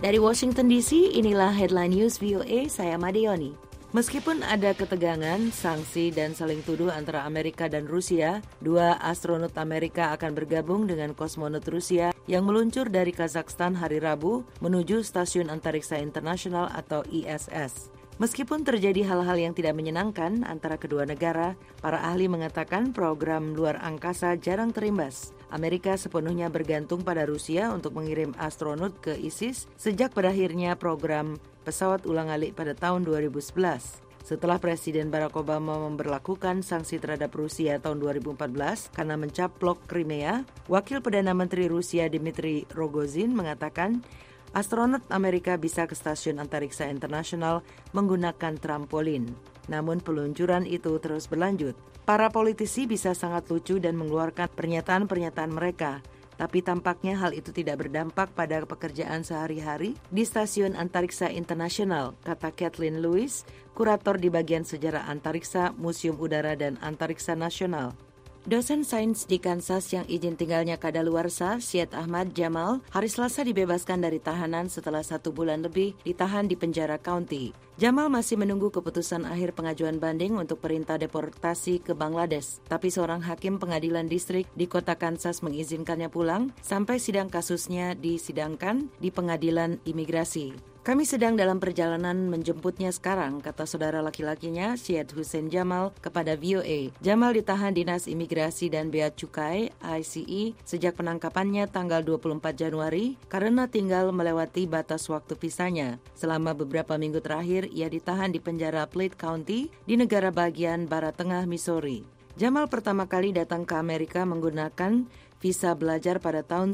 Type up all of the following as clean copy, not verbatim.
Dari Washington DC, inilah Headline News VOA, saya Madioni. Meskipun ada ketegangan, sanksi, dan saling tuduh antara Amerika dan Rusia, 2 astronot Amerika akan bergabung dengan kosmonot Rusia yang meluncur dari Kazakhstan hari Rabu menuju Stasiun Antariksa Internasional atau ISS. Meskipun terjadi hal-hal yang tidak menyenangkan antara kedua negara, para ahli mengatakan program luar angkasa jarang terimbas. Amerika sepenuhnya bergantung pada Rusia untuk mengirim astronot ke ISIS sejak berakhirnya program pesawat ulang-alik pada tahun 2011. Setelah Presiden Barack Obama memberlakukan sanksi terhadap Rusia tahun 2014 karena mencaplok Crimea, Wakil Perdana Menteri Rusia Dmitry Rogozin mengatakan astronot Amerika bisa ke Stasiun Antariksa Internasional menggunakan trampolin. Namun peluncuran itu terus berlanjut. Para politisi bisa sangat lucu dan mengeluarkan pernyataan-pernyataan mereka, tapi tampaknya hal itu tidak berdampak pada pekerjaan sehari-hari di Stasiun Antariksa Internasional, kata Kathleen Lewis, kurator di bagian sejarah antariksa, Museum Udara dan Antariksa Nasional. Dosen sains di Kansas yang izin tinggalnya kadaluarsa, Syed Ahmad Jamal, hari Selasa dibebaskan dari tahanan setelah 1 bulan lebih ditahan di penjara county. Jamal masih menunggu keputusan akhir pengajuan banding untuk perintah deportasi ke Bangladesh, tapi seorang hakim pengadilan distrik di kota Kansas mengizinkannya pulang sampai sidang kasusnya disidangkan di pengadilan imigrasi. Kami sedang dalam perjalanan menjemputnya sekarang, kata saudara laki-lakinya, Syed Hussein Jamal, kepada VOA. Jamal ditahan Dinas Imigrasi dan Bea Cukai, ICE, sejak penangkapannya tanggal 24 Januari karena tinggal melewati batas waktu visanya. Selama beberapa minggu terakhir, ia ditahan di penjara Platte County di negara bagian barat tengah Missouri. Jamal pertama kali datang ke Amerika menggunakan visa belajar pada tahun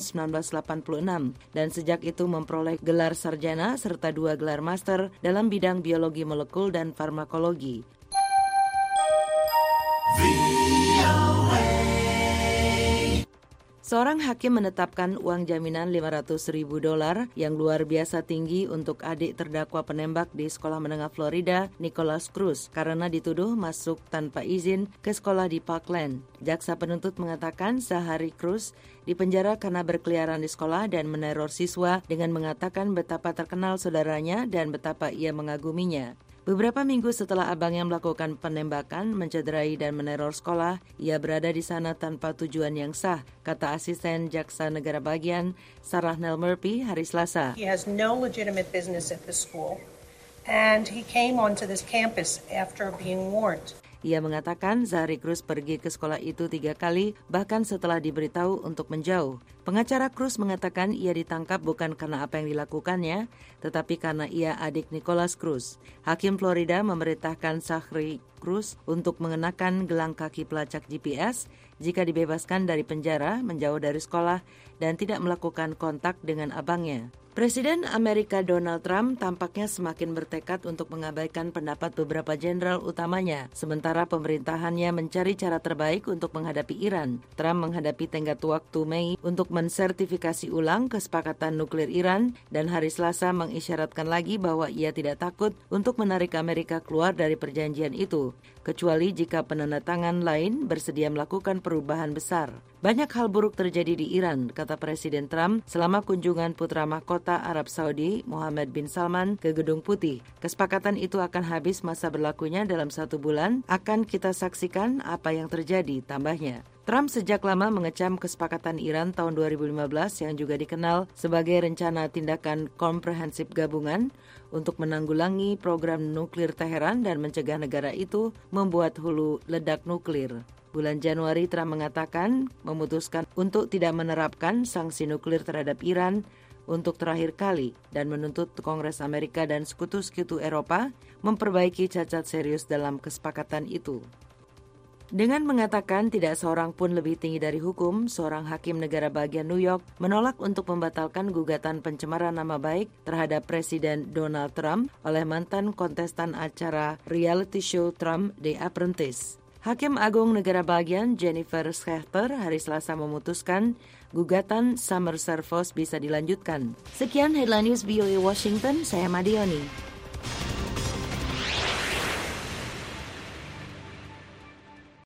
1986 dan sejak itu memperoleh gelar sarjana serta 2 gelar master dalam bidang biologi molekul dan farmakologi. Seorang hakim menetapkan uang jaminan $500,000 yang luar biasa tinggi untuk adik terdakwa penembak di sekolah menengah Florida, Nicholas Cruz, karena dituduh masuk tanpa izin ke sekolah di Parkland. Jaksa penuntut mengatakan sehari Cruz dipenjara karena berkeliaran di sekolah dan meneror siswa dengan mengatakan betapa terkenal saudaranya dan betapa ia mengaguminya. Beberapa minggu setelah abangnya melakukan penembakan, mencederai dan meneror sekolah, ia berada di sana tanpa tujuan yang sah, kata asisten jaksa negara bagian Sarah Nell Murphy hari Selasa. He has no legitimate business at the school and he came onto this campus after being warned. Ia mengatakan Zahari Cruz pergi ke sekolah itu 3 kali, bahkan setelah diberitahu untuk menjauh. Pengacara Cruz mengatakan ia ditangkap bukan karena apa yang dilakukannya, tetapi karena ia adik Nicholas Cruz. Hakim Florida memerintahkan Zahari Cruz untuk mengenakan gelang kaki pelacak GPS jika dibebaskan dari penjara, menjauh dari sekolah, dan tidak melakukan kontak dengan abangnya. Presiden Amerika Donald Trump tampaknya semakin bertekad untuk mengabaikan pendapat beberapa jenderal utamanya, sementara pemerintahannya mencari cara terbaik untuk menghadapi Iran. Trump menghadapi tenggat waktu Mei untuk mensertifikasi ulang kesepakatan nuklir Iran dan hari Selasa mengisyaratkan lagi bahwa ia tidak takut untuk menarik Amerika keluar dari perjanjian itu, kecuali jika penandatangan lain bersedia melakukan perubahan besar. Banyak hal buruk terjadi di Iran, kata Presiden Trump selama kunjungan putra mahkota Arab Saudi, Mohammed bin Salman, ke Gedung Putih. Kesepakatan itu akan habis masa berlakunya dalam 1 bulan, akan kita saksikan apa yang terjadi, tambahnya. Trump sejak lama mengecam kesepakatan Iran tahun 2015 yang juga dikenal sebagai rencana tindakan komprehensif gabungan untuk menanggulangi program nuklir Teheran dan mencegah negara itu membuat hulu ledak nuklir. Bulan Januari, Trump mengatakan memutuskan untuk tidak menerapkan sanksi nuklir terhadap Iran untuk terakhir kali dan menuntut Kongres Amerika dan sekutu-sekutu Eropa memperbaiki cacat serius dalam kesepakatan itu. Dengan mengatakan tidak seorang pun lebih tinggi dari hukum, seorang hakim negara bagian New York menolak untuk membatalkan gugatan pencemaran nama baik terhadap Presiden Donald Trump oleh mantan kontestan acara reality show Trump The Apprentice. Hakim Agung Negara Bagian Jennifer Schechter hari Selasa memutuskan gugatan Summer Servos bisa dilanjutkan. Sekian Headline News VOA Washington, saya Madioni.